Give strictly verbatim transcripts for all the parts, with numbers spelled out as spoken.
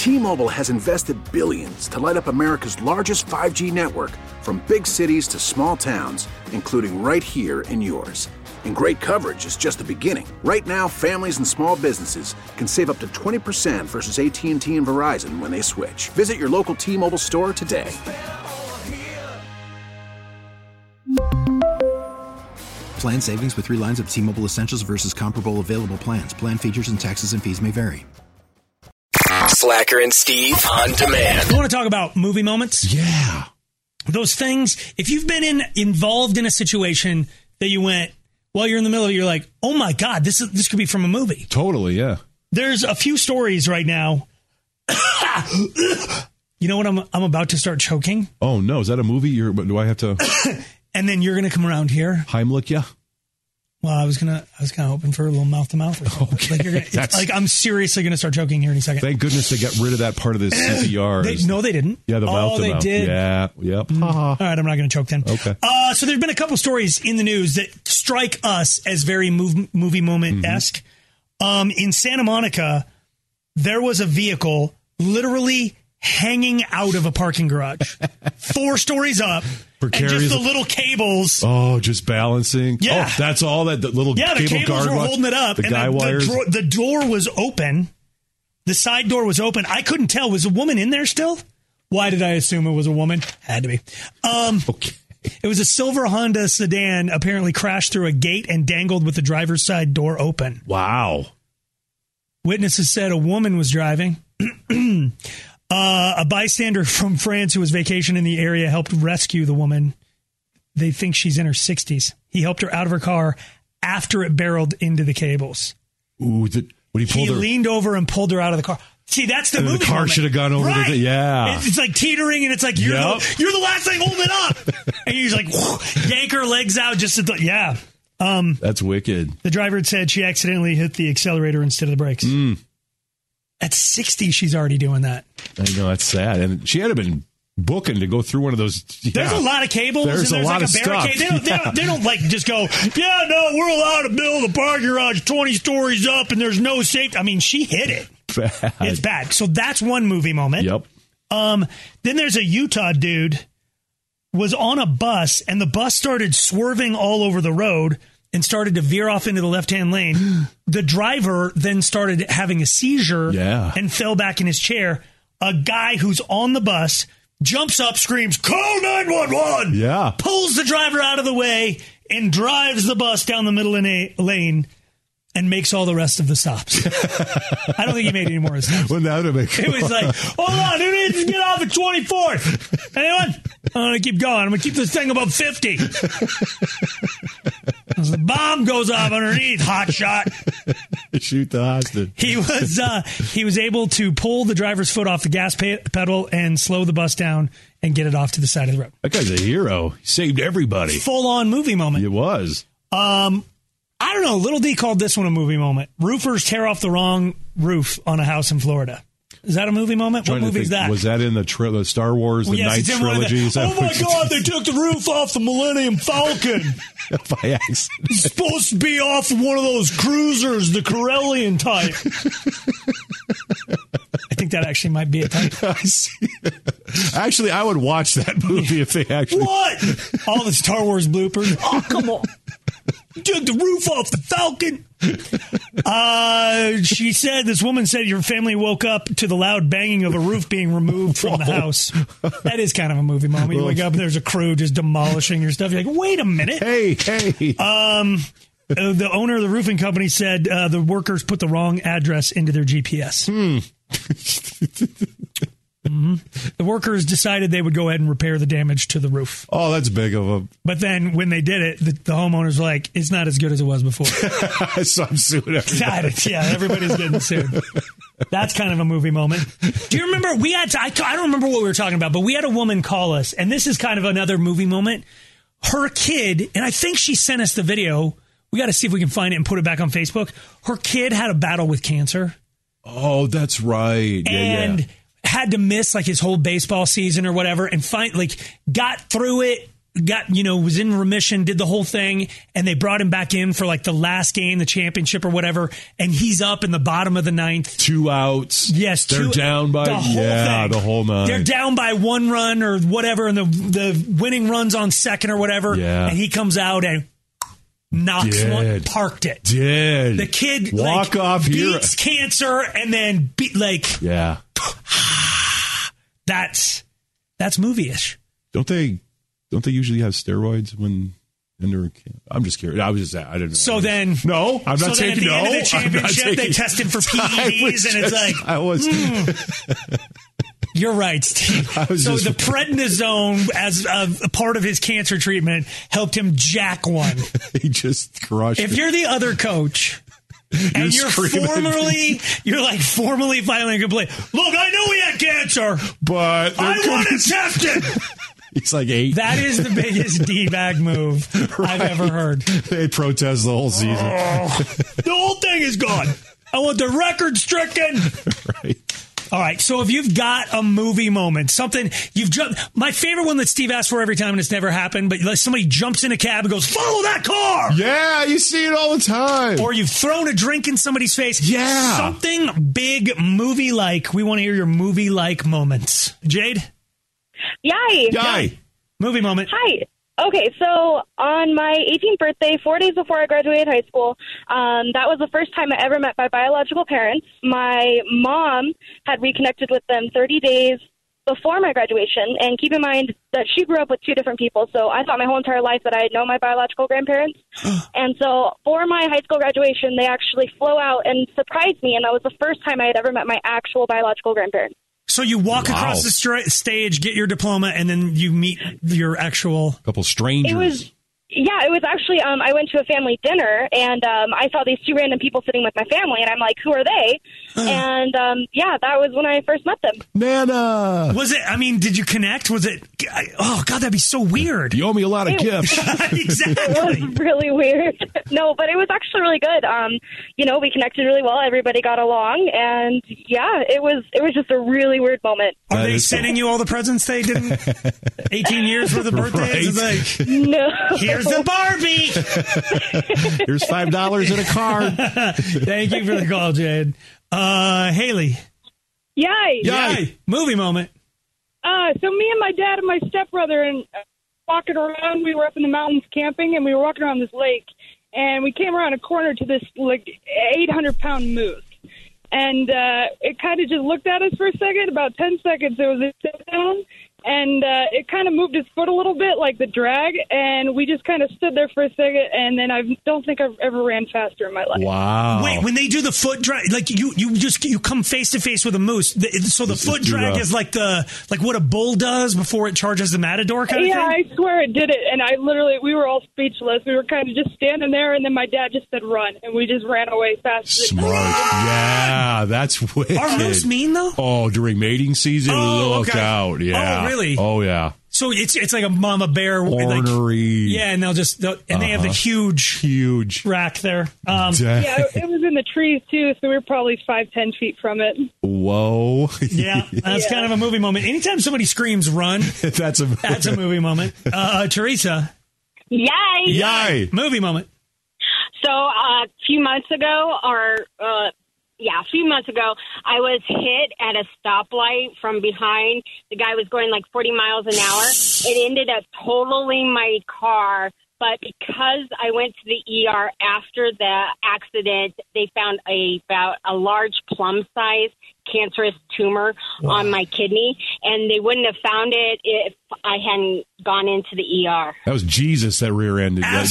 T-Mobile has invested billions to light up America's largest five G network, from big cities to small towns, including right here in yours. And great coverage is just the beginning. Right now, families and small businesses can save up to twenty percent versus A T and T and Verizon when they switch. Visit your local T-Mobile store today. Plan savings with three lines of T-Mobile Essentials versus comparable available plans. Plan features and taxes and fees may vary. Slacker and Steve on demand. You want to talk about movie moments? Yeah. Those things, if you've been in involved in a situation that you went, while you're in the middle of it, you're like, oh my God, this is this could be from a movie. Totally, yeah. There's a few stories right now. You know what? I'm I'm about to start choking. Oh, no. Is that a movie? You're, do I have to... And then you're going to come around here. Heimlich, yeah? Well, I was gonna, I was kind of hoping for a little mouth to mouth or something. Okay. Like, you're gonna, it's like I'm seriously gonna start choking here in a second. Thank goodness they got rid of that part of this C P R. They, no, they didn't. Yeah, the mouth oh, to they mouth. did. Yeah, yep. Mm. All right, I'm not gonna choke then. Okay. Uh, so there's been a couple stories in the news that strike us as very move, movie moment esque. Mm-hmm. Um, in Santa Monica, there was a vehicle literally hanging out of a parking garage, four stories up, and just the little cables. Oh, just balancing. Yeah, oh, that's all that the little yeah. The cable cables guard were was, holding it up. The and guy the, wires. The, dro- the door was open. The side door was open. I couldn't tell. Was a woman in there still? Why did I assume it was a woman? Had to be. Um, okay. It was a silver Honda sedan. Apparently crashed through a gate and dangled with the driver's side door open. Wow. Witnesses said a woman was driving. Uh, a bystander from France who was vacationing in the area helped rescue the woman. They think she's in her sixties. He helped her out of her car after it barreled into the cables. Ooh, the, when he pulled he her, leaned over and pulled her out of the car. See, that's the and movie the car moment. should have gone over right. the yeah. It's, it's like teetering, and it's like you're Yep. the, you're the last thing holding it up, and he's like whoo, yank her legs out just at the yeah. Um, that's wicked. The driver had said she accidentally hit the accelerator instead of the brakes. Mm. At sixty, she's already doing that. I know, that's sad. And she had to been booking to go through one of those. Yeah. There's a lot of cables. There's, and there's a lot like of a barricade. stuff. They don't, yeah. they, don't, they don't like just go, yeah, no, we're allowed to build a parking garage twenty stories up and there's no safety. I mean, she hit it. Bad. It's bad. So that's one movie moment. Yep. Um, then there's a Utah dude was on a bus and the bus started swerving all over the road and started to veer off into the left-hand lane. The driver then started having a seizure yeah. and fell back in his chair. A guy who's on the bus jumps up, screams, call nine one one! Yeah. Pulls the driver out of the way and drives the bus down the middle of a lane and makes all the rest of the stops. I don't think he made any more stops. Well, that would make It was like, hold on, who needs to get off at twenty-fourth? Anyone? I'm going to keep going. I'm going to keep this thing above fifty. As the bomb goes off underneath, hot shot. Shoot the hostage. He was uh, he was able to pull the driver's foot off the gas pe- pedal and slow the bus down and get it off to the side of the road. That guy's a hero. He saved everybody. Full on movie moment. It was. Um, I don't know. Little D called this one a movie moment. Roofers tear off the wrong roof on a house in Florida. Is that a movie moment? What movie is that? Was that in the, tri- the Star Wars, the well, yes, Night Trilogy? The, oh, my God, they took the roof off the Millennium Falcon. By accident. It's supposed to be off of one of those cruisers, the Corellian type. I think that actually might be a type. I see. Actually, I would watch that movie if they actually... What? All the Star Wars bloopers. Oh, come on. You took the roof off the Falcon. Uh, she said, this woman said your family woke up to the loud banging of a roof being removed from the house. That is kind of a movie moment. You wake up and there's a crew just demolishing your stuff. You're like, wait a minute. Hey, hey. Um, uh, the owner of the roofing company said uh, the workers put the wrong address into their G P S. Hmm. Mm-hmm. The workers decided they would go ahead and repair the damage to the roof. Oh, that's big of a... But then when they did it, the, the homeowners were like, it's not as good as it was before. So I'm suing everybody. Yeah, everybody's getting sued. That's kind of a movie moment. Do you remember, we had, to, I, I don't remember what we were talking about, but we had a woman call us, and this is kind of another movie moment. Her kid, and I think she sent us the video. We got to see if we can find it and put it back on Facebook. Her kid had a battle with cancer. Oh, that's right. Yeah, and yeah. had to miss like his whole baseball season or whatever, and find like got through it, got, you know, was in remission, did the whole thing, and they brought him back in for like the last game, the championship or whatever, and he's up in the bottom of the ninth. Two outs. Yes, they're two, down by the whole yeah, thing. the whole nine. They're down by one run or whatever, and the the winning run's on second or whatever, yeah. and he comes out and knocks Did. one, parked it. Did The kid walk like, off beats here? cancer and then beat like Yeah, that's that's movie-ish. don't they? Don't they usually have steroids when? And they're, I'm just curious. I was just, I didn't know. So then, no, I'm so not then saying at the no. end of the I'm not championship, they taking- tested for P I E was Ds, and it's just- like, I was. mm. You're right, Steve. I was So just- the prednisone, as a, a part of his cancer treatment, helped him jack one. He just crushed. If it. you're the other coach, and you're, screaming at formally, you're like formally filing a complaint. Look, I know he had cancer, but I there want could it be- tested. He's like eight. That is the biggest D-bag move I've ever heard. They protest the whole season. Oh, the whole thing is gone. I want the record stricken. Right. All right, so if you've got a movie moment, something you've jumped. My favorite one that Steve asks for every time, and it's never happened, but like somebody jumps in a cab and goes, "Follow that car!" Yeah, you see it all the time. Or you've thrown a drink in somebody's face. Yeah. Something big movie-like. We want to hear your movie-like moments. Jade? Yay! Yay. Movie moment. Hi. Okay, so on my eighteenth birthday, four days before I graduated high school, um, that was the first time I ever met my biological parents. My mom had reconnected with them thirty days before my graduation, and keep in mind that she grew up with two different people, so I thought my whole entire life that I had known my biological grandparents. And so for my high school graduation, they actually flew out and surprised me, and that was the first time I had ever met my actual biological grandparents. So you walk Wow. across the stra- stage, get your diploma, and then you meet your actual... couple strangers. It was, yeah, it was actually, um, I went to a family dinner, and um, I saw these two random people sitting with my family, and I'm like, who are they? And, um, yeah, that was when I first met them. Nana. Was it, I mean, did you connect? Was it... Oh, God, that'd be so weird. You owe me a lot of gifts. Exactly. It was really weird. No, but it was actually really good. Um, you know, we connected really well. Everybody got along, and yeah, it was it was just a really weird moment. Are That they is sending you all the presents they didn't? eighteen years worth of birthdays? Right. It's like, No. here's the Barbie. Here's five dollars in a card. Thank you for the call, Jade. Uh, Haley. Yay. Yay. Movie moment. Uh, so me and my dad and my stepbrother and uh, walking around, we were up in the mountains camping, and we were walking around this lake, and we came around a corner to this like eight hundred pound moose. And uh, it kind of just looked at us for a second. About ten seconds, there was a sit down, and uh, it kind of moved its foot a little bit, like the drag, and we just kind of stood there for a second, and then I don't think I've ever ran faster in my life. Wow. Wait, when they do the foot drag, like you, you just you come face to face with a moose. The- So the This is foot too drag rough. is like the like what a bull does before it charges the matador kind of Yeah, thing. I swear it did it, and I literally, we were all speechless. We were kind of just standing there, and then my dad just said, run, and we just ran away fast. Smart. Yeah, that's wicked. Are moose mean though? Oh, during mating season, Oh, look okay. out. Yeah. Oh, really? Oh, yeah. So it's it's like a mama bear. with, like, Ornery. yeah, and they'll just they'll, and they have the huge Huge. rack there. Um, Dang. Yeah, it was in the trees, too, so we were probably five, ten feet from it. Whoa. yeah, that's kind of a movie moment. Anytime somebody screams "run," That's a that's a movie moment. Uh, Teresa, Yay! Yay. movie moment. So uh, a few months ago, or uh, yeah, a few months ago, I was hit at a stoplight from behind. The guy was going like forty miles an hour. It ended up totaling my car. But because I went to the E R after the accident, they found a about a large plum-sized cancerous tumor wow. on my kidney, and they wouldn't have found it if I hadn't gone into the E R. That was Jesus that rear-ended that.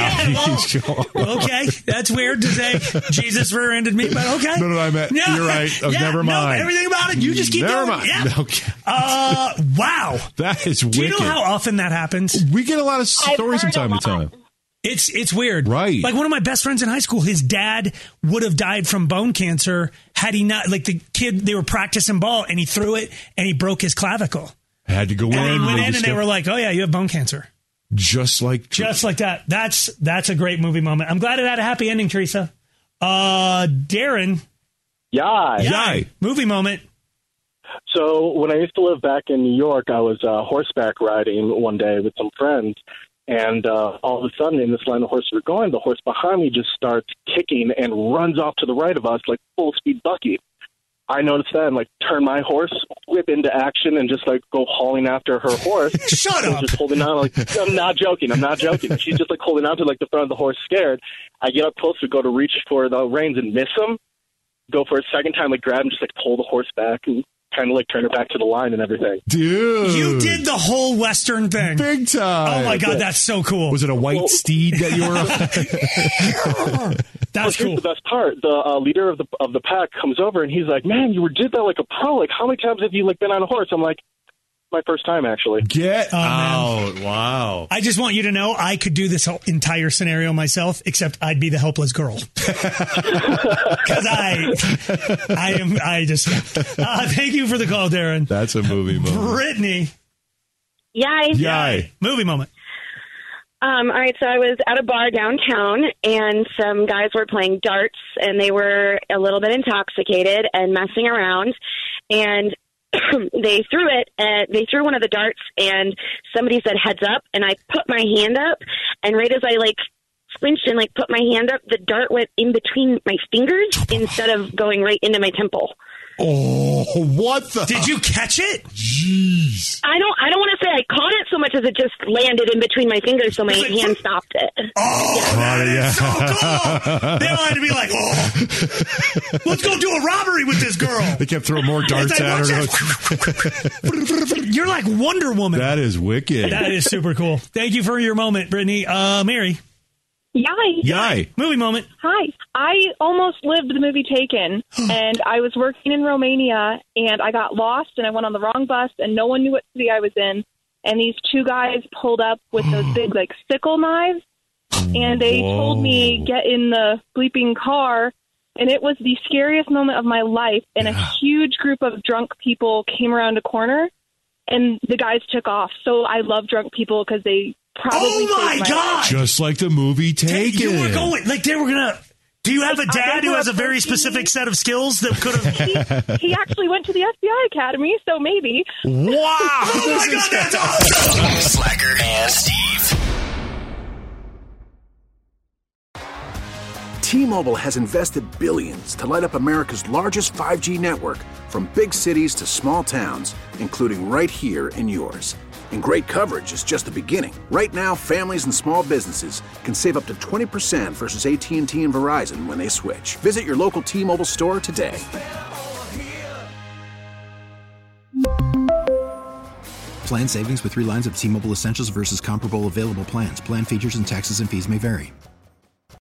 Yeah. Well, okay, that's weird to say Jesus rear-ended me, but okay. No, no, I meant, Yeah. you're right. Oh, Yeah, never no, mind. everything about it, you just keep never going. mind. Yeah. Okay. Uh, wow. That is Do wicked. you know how often that happens? We get a lot of stories from time to time. It's it's weird. Right. Like one of my best friends in high school, his dad would have died from bone cancer had he not, like the kid, they were practicing ball and he threw it and he broke his clavicle. Had to go And in. he went they in and just they kept- were like, oh yeah, you have bone cancer. Just like. Just like that. That's that's a great movie moment. I'm glad it had a happy ending, Teresa. Uh, Darren. Yeah. Yeah. Yay. Movie moment. So when I used to live back in New York, I was uh, horseback riding one day with some friends. And uh, all of a sudden, in this line of horses we're going, the horse behind me just starts kicking and runs off to the right of us like full speed bucky. I noticed that and like turn my horse, whip into action, and just like go hauling after her horse. Shut up! Just holding on. Like, I'm not joking. I'm not joking. She's just like holding on to like the front of the horse, scared. I get up close to go to reach for the reins and miss him. Go for a second time, like grab him, just like pull the horse back and kind of like turn her back to the line and everything. Dude, you did the whole Western thing, big time. Oh my God, that's so cool. Was it a white well, steed that you were on? That's well, cool. The best part, the uh, leader of the of the pack comes over and he's like, "Man, you were did that like a pro. Like, how many times have you like been on a horse?" I'm like, "My first time, actually." Get oh, out! Man. Wow. I just want you to know I could do this whole entire scenario myself, except I'd be the helpless girl. Because I, I am. I just. Uh, thank you for the call, Darren. That's a movie moment. Brittany. Yay! Yay! Movie moment. Um, all right, so I was at a bar downtown, and some guys were playing darts, and they were a little bit intoxicated and messing around, and they threw it, and they threw one of the darts, and somebody said heads up, and I put my hand up, and right as I, like, flinched and, like, put my hand up, the dart went in between my fingers instead of going right into my temple. Oh, what the? Did you catch it? Jeez. I don't I don't want to say I caught it so much as it just landed in between my fingers, so my like, hand stopped it. Oh, yeah. That is so cool. They wanted to be like, oh, let's go do a robbery with this girl. They kept throwing more darts at her. You're like Wonder Woman. That is wicked. That is super cool. Thank you for your moment, Brittany. Uh, Mary. Yay. Yay. Movie moment. Hi. I almost lived the movie Taken, and I was working in Romania, and I got lost, and I went on the wrong bus, and no one knew what city I was in. And these two guys pulled up with those big, like, sickle knives, and they Whoa. told me, get in the bleeping car, and it was the scariest moment of my life. And yeah. a huge group of drunk people came around a corner, and the guys took off. So I love drunk people because they probably oh my, my God! Life. Just like the movie Taken. You were going, like, they were going to... Do you have a dad who has a very specific set of skills that could have... He, he actually went to the F B I Academy, so maybe. Wow! Oh, my God, that's awesome! Slacker and Steve. T-Mobile has invested billions to light up America's largest five G network, from big cities to small towns, including right here in yours. And great coverage is just the beginning. Right now, families and small businesses can save up to twenty percent versus A T and T and Verizon when they switch. Visit your local T-Mobile store today. Plan savings with three lines of T-Mobile Essentials versus comparable available plans. Plan features and taxes and fees may vary.